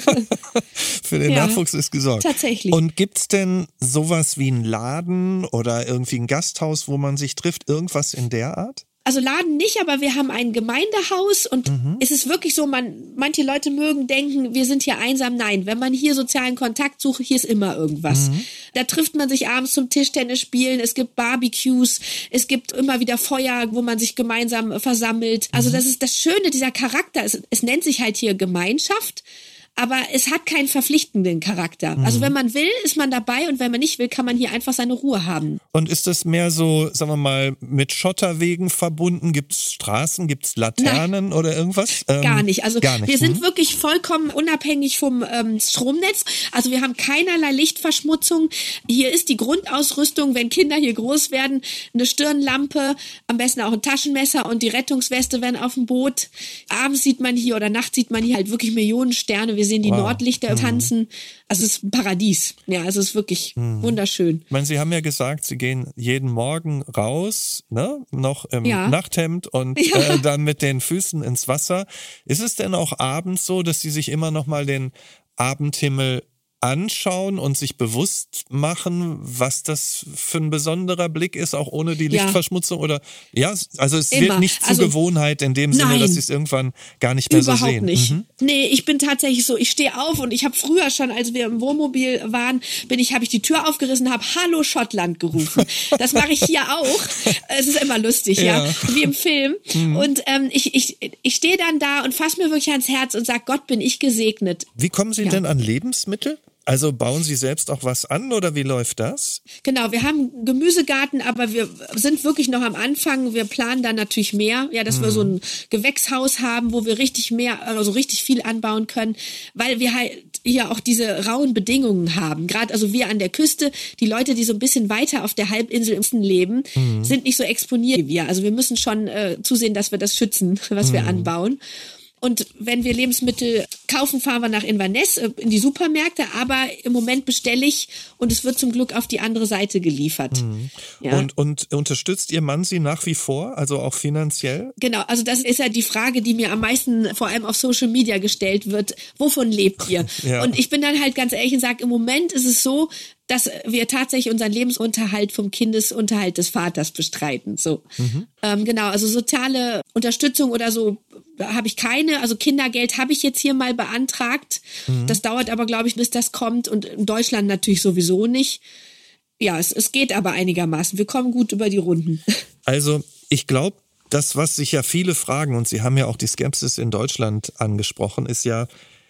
Für den ja, Nachwuchs ist gesorgt. Tatsächlich. Und gibt's denn sowas wie einen Laden oder irgendwie ein Gasthaus, wo man sich trifft? Irgendwas in der Art? Also Laden nicht, aber wir haben ein Gemeindehaus und mhm. es ist wirklich so, man, manche Leute mögen denken, wir sind hier einsam. Nein, wenn man hier sozialen Kontakt sucht, hier ist immer irgendwas. Mhm. Da trifft man sich abends zum Tischtennis spielen, es gibt Barbecues, es gibt immer wieder Feuer, wo man sich gemeinsam versammelt. Also das ist das Schöne, dieser Charakter. Es, es nennt sich halt hier Gemeinschaft. Aber es hat keinen verpflichtenden Charakter. Also wenn man will, ist man dabei und wenn man nicht will, kann man hier einfach seine Ruhe haben. Und ist das mehr so, sagen wir mal, mit Schotterwegen verbunden? Gibt's Straßen, gibt's Laternen Nein. oder irgendwas? Ähm, gar nicht. Also gar nicht. wir sind hm? wirklich vollkommen unabhängig vom ähm, Stromnetz. Also wir haben keinerlei Lichtverschmutzung. Hier ist die Grundausrüstung, wenn Kinder hier groß werden, eine Stirnlampe, am besten auch ein Taschenmesser und die Rettungsweste werden auf dem Boot. Abends sieht man hier oder nachts sieht man hier halt wirklich Millionen Sterne. Wir sehen die wow. Nordlichter mhm. tanzen. Also es ist ein Paradies. Ja, also es ist wirklich mhm. wunderschön. Ich meine, Sie haben ja gesagt, Sie gehen jeden Morgen raus, ne, noch im ja. Nachthemd und ja. äh, dann mit den Füßen ins Wasser. Ist es denn auch abends so, dass Sie sich immer noch mal den Abendhimmel anschauen und sich bewusst machen, was das für ein besonderer Blick ist, auch ohne die Lichtverschmutzung? Ja. Oder ja, also es Immer. wird nicht zur also, Gewohnheit in dem Sinne, nein. dass Sie es irgendwann gar nicht mehr Überhaupt so sehen. Nicht. Mhm. Nee, ich bin tatsächlich so, ich stehe auf und ich habe früher schon, als wir im Wohnmobil waren, bin ich, habe ich die Tür aufgerissen, habe Hallo Schottland gerufen. Das mache ich hier auch. Es ist immer lustig, ja, ja. wie im Film. Mhm. Und ähm, ich, ich, ich stehe dann da und fasse mir wirklich ans Herz und sage, Gott, bin ich gesegnet. Wie kommen Sie ja. denn an Lebensmittel? Also bauen Sie selbst auch was an oder wie läuft das? Genau, wir haben einen Gemüsegarten, aber wir sind wirklich noch am Anfang. Wir planen dann natürlich mehr, ja, dass mhm. wir so ein Gewächshaus haben, wo wir richtig mehr, also richtig viel anbauen können, weil wir halt hier auch diese rauen Bedingungen haben. Gerade also wir an der Küste, die Leute, die so ein bisschen weiter auf der Halbinsel leben, mhm. sind nicht so exponiert wie wir. Also wir müssen schon äh, zusehen, dass wir das schützen, was mhm. wir anbauen. Und wenn wir Lebensmittel kaufen, fahren wir nach Inverness in die Supermärkte. Aber im Moment bestelle ich und es wird zum Glück auf die andere Seite geliefert. Mhm. Ja. Und, und unterstützt Ihr Mann Sie nach wie vor, also auch finanziell? Genau, also das ist ja die Frage, die mir am meisten vor allem auf Social Media gestellt wird. Wovon lebt ihr? Ja. Und ich bin dann halt ganz ehrlich und sage, im Moment ist es so, dass wir tatsächlich unseren Lebensunterhalt vom Kindesunterhalt des Vaters bestreiten. So, mhm. ähm, genau. Also soziale Unterstützung oder so habe ich keine. Also Kindergeld habe ich jetzt hier mal beantragt. Mhm. Das dauert aber, glaube ich, bis das kommt. Und in Deutschland natürlich sowieso nicht. Ja, es, es geht aber einigermaßen. Wir kommen gut über die Runden. Also ich glaube, das, was sich ja viele fragen, und Sie haben ja auch die Skepsis in Deutschland angesprochen, ist ja,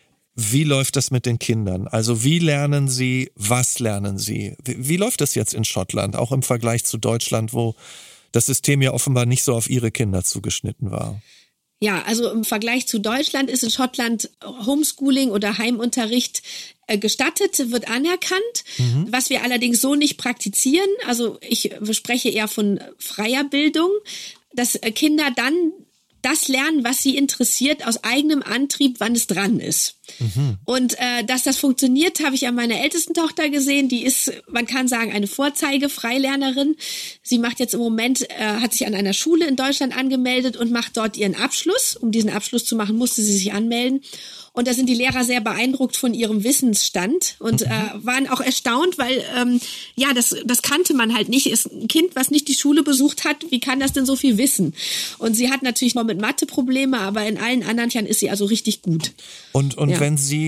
wie läuft das mit den Kindern? Also wie lernen sie, was lernen sie? Wie, wie läuft das jetzt in Schottland, auch im Vergleich zu Deutschland, wo das System ja offenbar nicht so auf ihre Kinder zugeschnitten war? Ja, also im Vergleich zu Deutschland ist in Schottland Homeschooling oder Heimunterricht äh, gestattet, wird anerkannt, mhm. was wir allerdings so nicht praktizieren. Also ich spreche eher von freier Bildung, dass äh, Kinder dann das lernen, was sie interessiert, aus eigenem Antrieb, wann es dran ist. Mhm. Und äh, dass das funktioniert, habe ich an meiner ältesten Tochter gesehen. Die ist, man kann sagen, eine Vorzeige-Freilernerin. Sie macht jetzt im Moment, äh, hat sich an einer Schule in Deutschland angemeldet und macht dort ihren Abschluss. Um diesen Abschluss zu machen, musste sie sich anmelden. Und da sind die Lehrer sehr beeindruckt von ihrem Wissensstand und mhm. äh, waren auch erstaunt, weil ähm, ja, das das kannte man halt nicht. Ist ein Kind, was nicht die Schule besucht hat, wie kann das denn so viel wissen? Und sie hat natürlich noch mit Mathe Probleme, aber in allen anderen Fächern ist sie also richtig gut. Und und ja. wenn Sie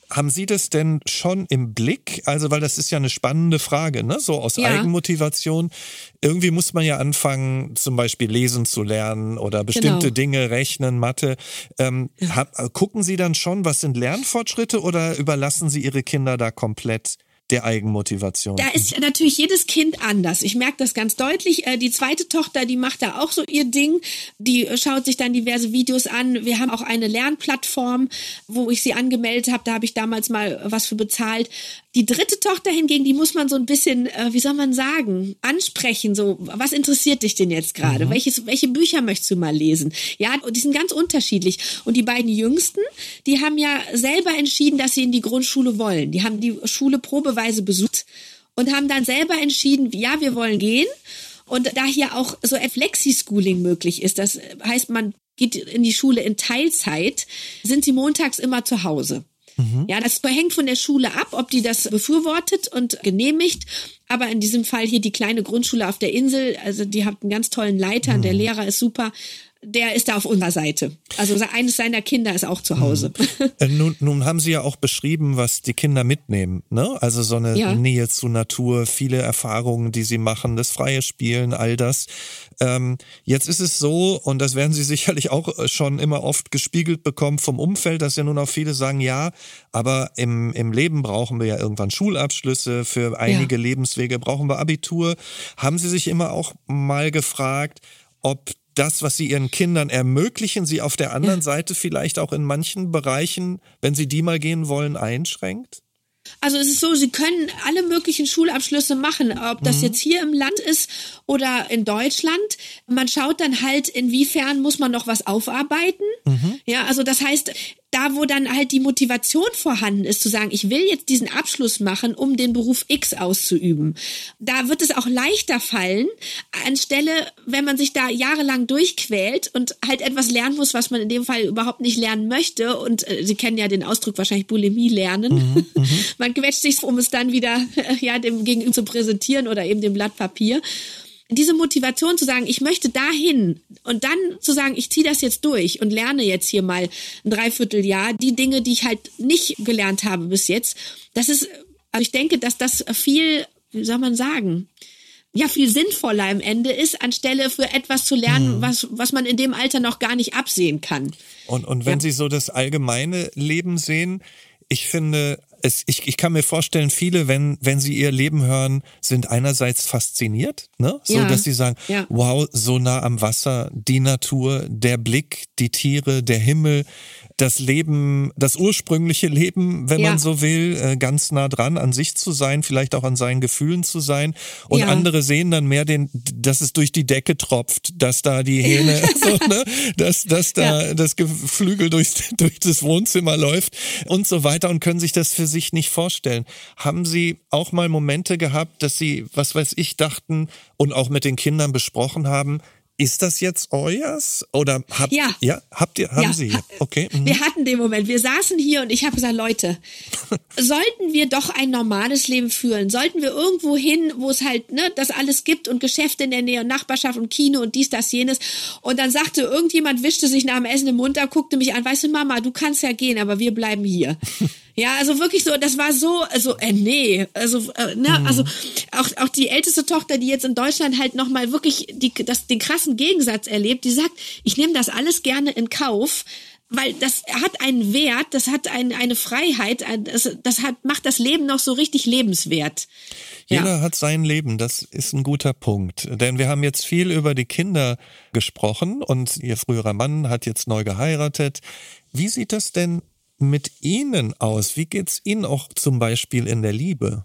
Haben Sie das denn schon im Blick? Also, weil das ist ja eine spannende Frage, ne? So aus ja. Eigenmotivation. Irgendwie muss man ja anfangen, zum Beispiel lesen zu lernen oder bestimmte genau. Dinge, rechnen, Mathe. Ähm, ja. hab, gucken Sie dann schon, was sind Lernfortschritte oder überlassen Sie Ihre Kinder da komplett der Eigenmotivation? Da ist natürlich jedes Kind anders. Ich merke das ganz deutlich. Die zweite Tochter, die macht da auch so ihr Ding. Die schaut sich dann diverse Videos an. Wir haben auch eine Lernplattform, wo ich sie angemeldet habe. Da habe ich damals mal was für bezahlt. Die dritte Tochter hingegen, die muss man so ein bisschen, wie soll man sagen, ansprechen. So, was interessiert dich denn jetzt gerade? Mhm. Welches, welche Bücher möchtest du mal lesen? Ja, die sind ganz unterschiedlich. Und die beiden Jüngsten, die haben ja selber entschieden, dass sie in die Grundschule wollen. Die haben die Schule probeweise besucht und haben dann selber entschieden, ja, wir wollen gehen. Und da hier auch so ein Flexi-Schooling möglich ist, das heißt, man geht in die Schule in Teilzeit, sind sie montags immer zu Hause. Mhm. Ja, das hängt von der Schule ab, ob die das befürwortet und genehmigt. Aber in diesem Fall hier die kleine Grundschule auf der Insel, also die hat einen ganz tollen Leiter, mhm. der Lehrer ist super. Der ist da auf unserer Seite. Also eines seiner Kinder ist auch zu Hause. Mhm. Nun, nun haben Sie ja auch beschrieben, was die Kinder mitnehmen, ne? Also so eine ja. Nähe zur Natur, viele Erfahrungen, die sie machen, das freie Spielen, all das. Ähm, jetzt ist es so, und das werden Sie sicherlich auch schon immer oft gespiegelt bekommen vom Umfeld, dass ja nun auch viele sagen, ja, aber im, im Leben brauchen wir ja irgendwann Schulabschlüsse, für einige ja. Lebenswege brauchen wir Abitur. Haben Sie sich immer auch mal gefragt, ob das, was Sie Ihren Kindern ermöglichen, Sie auf der anderen ja. Seite vielleicht auch in manchen Bereichen, wenn Sie die mal gehen wollen, einschränkt? Also es ist so, sie können alle möglichen Schulabschlüsse machen, ob das mhm. jetzt hier im Land ist oder in Deutschland. Man schaut dann halt, inwiefern muss man noch was aufarbeiten. Mhm. Ja, also das heißt, da wo dann halt die Motivation vorhanden ist, zu sagen, ich will jetzt diesen Abschluss machen, um den Beruf X auszuüben, da wird es auch leichter fallen, anstelle, wenn man sich da jahrelang durchquält und halt etwas lernen muss, was man in dem Fall überhaupt nicht lernen möchte. Und äh, Sie kennen ja den Ausdruck wahrscheinlich Bulimie lernen. Mhm, man quetscht sich, um es dann wieder äh, ja dem Gegenüber zu präsentieren oder eben dem Blatt Papier. Diese Motivation zu sagen, ich möchte dahin und dann zu sagen, ich ziehe das jetzt durch und lerne jetzt hier mal ein Dreivierteljahr die Dinge, die ich halt nicht gelernt habe bis jetzt. Das ist, also ich denke, dass das viel, wie soll man sagen, ja, viel sinnvoller am Ende ist, anstelle für etwas zu lernen, hm. was, was man in dem Alter noch gar nicht absehen kann. Und, und wenn ja. Sie so das allgemeine Leben sehen, ich finde, es, ich, ich kann mir vorstellen, viele, wenn, wenn sie ihr Leben hören, sind einerseits fasziniert, ne? So, ja. dass sie sagen, ja. wow, so nah am Wasser, die Natur, der Blick, die Tiere, der Himmel, das Leben, das ursprüngliche Leben, wenn ja. man so will, ganz nah dran an sich zu sein, vielleicht auch an seinen Gefühlen zu sein. Und ja. andere sehen dann mehr den, dass es durch die Decke tropft, dass da die Hähne, so, ne? dass, dass da ja. das Geflügel durchs, durch das Wohnzimmer läuft und so weiter und können sich das für sich nicht vorstellen. Haben Sie auch mal Momente gehabt, dass Sie, was weiß ich, dachten und auch mit den Kindern besprochen haben, ist das jetzt euers? Oder habt, ja. ja, habt ihr, haben ja. Sie? Okay. Mhm. Wir hatten den Moment. Wir saßen hier und ich habe gesagt, Leute, sollten wir doch ein normales Leben führen? Sollten wir irgendwo hin, wo es halt, ne, das alles gibt und Geschäfte in der Nähe und Nachbarschaft und Kino und dies, das, jenes. Und dann sagte irgendjemand, wischte sich nach dem Essen im Mund ab, guckte mich an, weißt du, Mama, du kannst ja gehen, aber wir bleiben hier. Ja, also wirklich so, das war so, also äh, nee, also äh, ne, mhm. also auch auch die älteste Tochter, die jetzt in Deutschland halt noch mal wirklich die das den krassen Gegensatz erlebt, die sagt, ich nehme das alles gerne in Kauf, weil das hat einen Wert, das hat ein, eine Freiheit, das, das hat macht das Leben noch so richtig lebenswert. Jeder ja. hat sein Leben, das ist ein guter Punkt. Denn wir haben jetzt viel über die Kinder gesprochen und Ihr früherer Mann hat jetzt neu geheiratet. Wie sieht das denn mit Ihnen aus? Wie geht's Ihnen auch zum Beispiel in der Liebe?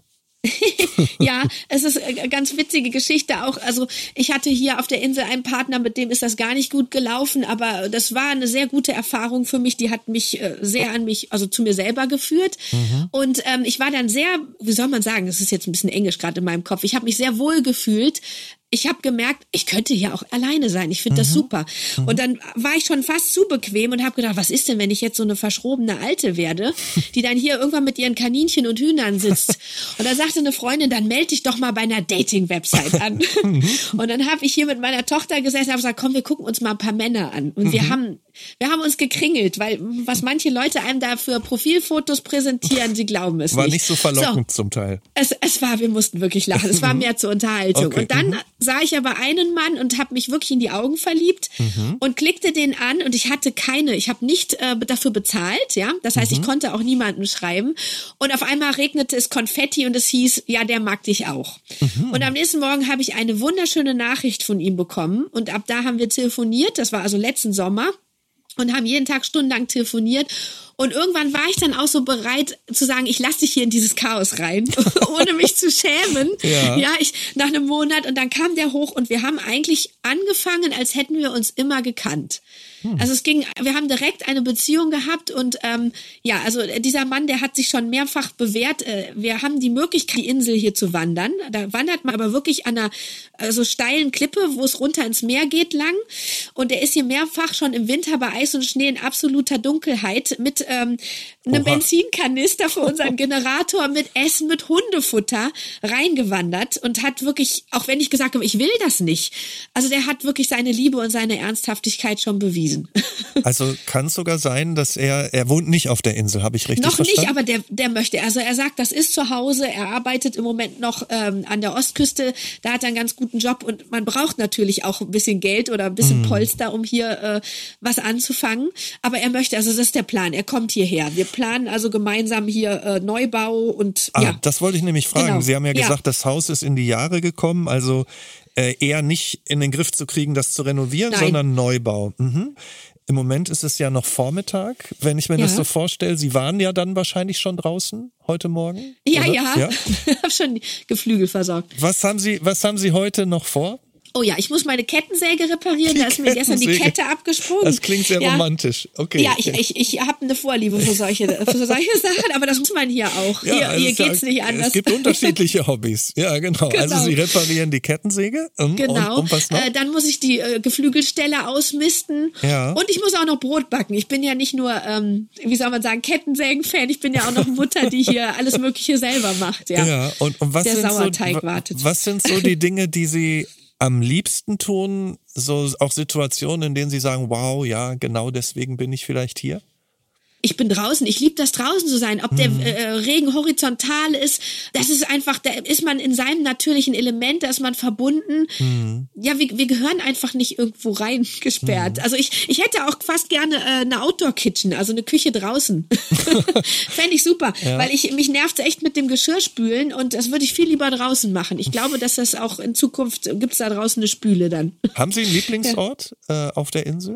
Ja, es ist eine ganz witzige Geschichte auch. Also ich hatte hier auf der Insel einen Partner, mit dem ist das gar nicht gut gelaufen, aber das war eine sehr gute Erfahrung für mich. Die hat mich sehr an mich, also zu mir selber geführt. Mhm. Und ähm, ich war dann sehr, wie soll man sagen, das ist jetzt ein bisschen Englisch gerade in meinem Kopf, ich habe mich sehr wohl gefühlt. Ich habe gemerkt, ich könnte hier auch alleine sein. Ich finde mhm. das super. Mhm. Und dann war ich schon fast zu bequem und habe gedacht, was ist denn, wenn ich jetzt so eine verschrobene Alte werde, die dann hier irgendwann mit ihren Kaninchen und Hühnern sitzt. Und da sagte eine Freundin, dann melde dich doch mal bei einer Dating-Website an. Mhm. Und dann habe ich hier mit meiner Tochter gesessen und habe gesagt, komm, wir gucken uns mal ein paar Männer an. Und mhm. wir haben Wir haben uns gekringelt, weil was manche Leute einem da für Profilfotos präsentieren, sie glauben es war nicht. War nicht so verlockend so, zum Teil. Es, es war, wir mussten wirklich lachen. Es war mehr zur Unterhaltung. Okay. Und dann mhm. sah ich aber einen Mann und habe mich wirklich in die Augen verliebt mhm. und klickte den an und ich hatte keine, ich habe nicht äh, dafür bezahlt, ja. Das heißt, mhm. ich konnte auch niemandem schreiben. Und auf einmal regnete es Konfetti und es hieß, ja, der mag dich auch. Mhm. Und am nächsten Morgen habe ich eine wunderschöne Nachricht von ihm bekommen und ab da haben wir telefoniert. Das war also letzten Sommer. Und haben jeden Tag stundenlang telefoniert. Und irgendwann war ich dann auch so bereit zu sagen, ich lasse dich hier in dieses Chaos rein, ohne mich zu schämen. Ja. ja, ich nach einem Monat. Und dann kam der hoch und wir haben eigentlich angefangen, als hätten wir uns immer gekannt. Hm. Also es ging, wir haben direkt eine Beziehung gehabt und ähm, ja, also dieser Mann, der hat sich schon mehrfach bewährt. Wir haben die Möglichkeit, die Insel hier zu wandern. Da wandert man aber wirklich an einer also steilen Klippe, wo es runter ins Meer geht, lang. Und er ist hier mehrfach schon im Winter bei Eis und Schnee in absoluter Dunkelheit mit ähm, einem Oha. Benzinkanister für unseren Generator, mit Essen, mit Hundefutter reingewandert und hat wirklich, auch wenn ich gesagt habe, ich will das nicht, also der hat wirklich seine Liebe und seine Ernsthaftigkeit schon bewiesen. Also kann es sogar sein, dass er, er wohnt nicht auf der Insel, habe ich richtig noch verstanden? Noch nicht, aber der, der möchte, also er sagt, das ist zu Hause, er arbeitet im Moment noch ähm, an der Ostküste, da hat er einen ganz guten Job und man braucht natürlich auch ein bisschen Geld oder ein bisschen mm. Polster, um hier äh, was anzufangen, aber er möchte, also das ist der Plan, er kommt hierher. Wir planen also gemeinsam hier äh, Neubau und ah, ja. Das wollte ich nämlich fragen, genau. Sie haben ja gesagt, ja. das Haus ist in die Jahre gekommen, also äh, eher nicht in den Griff zu kriegen, das zu renovieren, Nein. sondern Neubau. Mhm. Im Moment ist es ja noch Vormittag, wenn ich mir ja. das so vorstelle. Sie waren ja dann wahrscheinlich schon draußen heute Morgen? Ja, oder? ja. ja? Ich habe schon Geflügel versorgt. Was haben Sie, was haben Sie heute noch vor? Oh ja, ich muss meine Kettensäge reparieren, die da ist mir gestern die Kette abgesprungen. Das klingt sehr ja. romantisch. Okay. Ja, ich, ich, ich habe eine Vorliebe für solche, für solche Sachen, aber das muss man hier auch. Ja, hier also hier geht's ja, nicht anders. Es gibt unterschiedliche Hobbys. Ja, genau. genau. Also Sie reparieren die Kettensäge. Und, genau. Und, und was noch? Äh, dann muss ich die äh, Geflügelstelle ausmisten. Ja. Und ich muss auch noch Brot backen. Ich bin ja nicht nur, ähm, wie soll man sagen, Kettensägen-Fan. Ich bin ja auch noch Mutter, die hier alles Mögliche selber macht. Ja, ja. Und, und was Der sind Sauerteig so, wartet. Was sind so die Dinge, die Sie am liebsten tun, so auch Situationen, in denen Sie sagen, wow, ja, genau deswegen bin ich vielleicht hier? Ich bin draußen, ich liebe das draußen zu sein, ob der mhm. äh, Regen horizontal ist, das ist einfach, da ist man in seinem natürlichen Element, da ist man verbunden. Mhm. Ja, wir, wir gehören einfach nicht irgendwo reingesperrt. Mhm. Also ich, ich hätte auch fast gerne äh, eine Outdoor-Kitchen, also eine Küche draußen. Fände ich super, ja. weil ich mich nervt echt mit dem Geschirrspülen und das würde ich viel lieber draußen machen. Ich glaube, dass das auch in Zukunft, gibt es da draußen eine Spüle dann. Haben Sie einen Lieblingsort ja. äh, auf der Insel?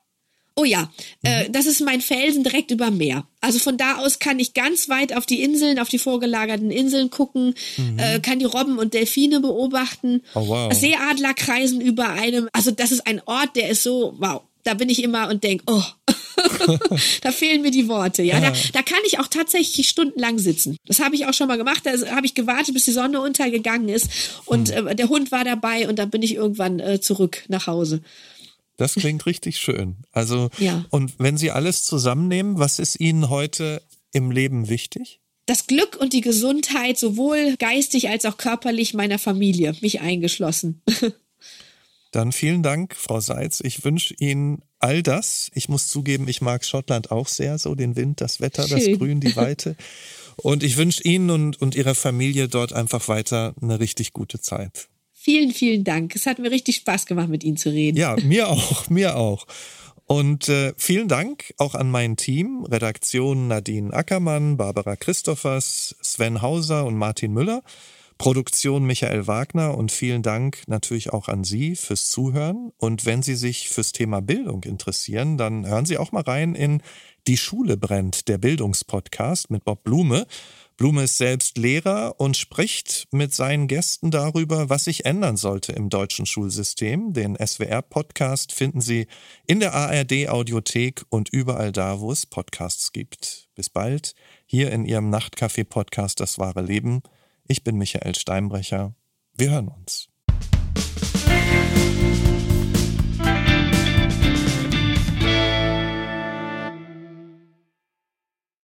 Oh ja, mhm. äh, das ist mein Felsen direkt über Meer. Also von da aus kann ich ganz weit auf die Inseln, auf die vorgelagerten Inseln gucken, mhm. äh, kann die Robben und Delfine beobachten. Oh, wow. Seeadler kreisen über einem. Also das ist ein Ort, der ist so, wow, da bin ich immer und denke, oh, da fehlen mir die Worte. Ja, ja. Da, da kann ich auch tatsächlich stundenlang sitzen. Das habe ich auch schon mal gemacht. Da habe ich gewartet, bis die Sonne untergegangen ist und mhm. äh, der Hund war dabei und dann bin ich irgendwann äh, zurück nach Hause. Das klingt richtig schön. Also, ja. Und wenn Sie alles zusammennehmen, was ist Ihnen heute im Leben wichtig? Das Glück und die Gesundheit, sowohl geistig als auch körperlich meiner Familie, mich eingeschlossen. Dann vielen Dank, Frau Seitz. Ich wünsche Ihnen all das. Ich muss zugeben, ich mag Schottland auch sehr, so den Wind, das Wetter, Schön. Das Grün, die Weite. Und ich wünsche Ihnen und, und Ihrer Familie dort einfach weiter eine richtig gute Zeit. Vielen, vielen Dank. Es hat mir richtig Spaß gemacht, mit Ihnen zu reden. Ja, mir auch, mir auch. Und äh, vielen Dank auch an mein Team, Redaktion Nadine Ackermann, Barbara Christophers, Sven Hauser und Martin Müller, Produktion Michael Wagner und vielen Dank natürlich auch an Sie fürs Zuhören. Und wenn Sie sich fürs Thema Bildung interessieren, dann hören Sie auch mal rein in Die Schule brennt, der Bildungspodcast mit Bob Blume. Blume ist selbst Lehrer und spricht mit seinen Gästen darüber, was sich ändern sollte im deutschen Schulsystem. Den S W R-Podcast finden Sie in der A R D-Audiothek und überall da, wo es Podcasts gibt. Bis bald, hier in Ihrem Nachtcafé-Podcast Das wahre Leben. Ich bin Michael Steinbrecher. Wir hören uns.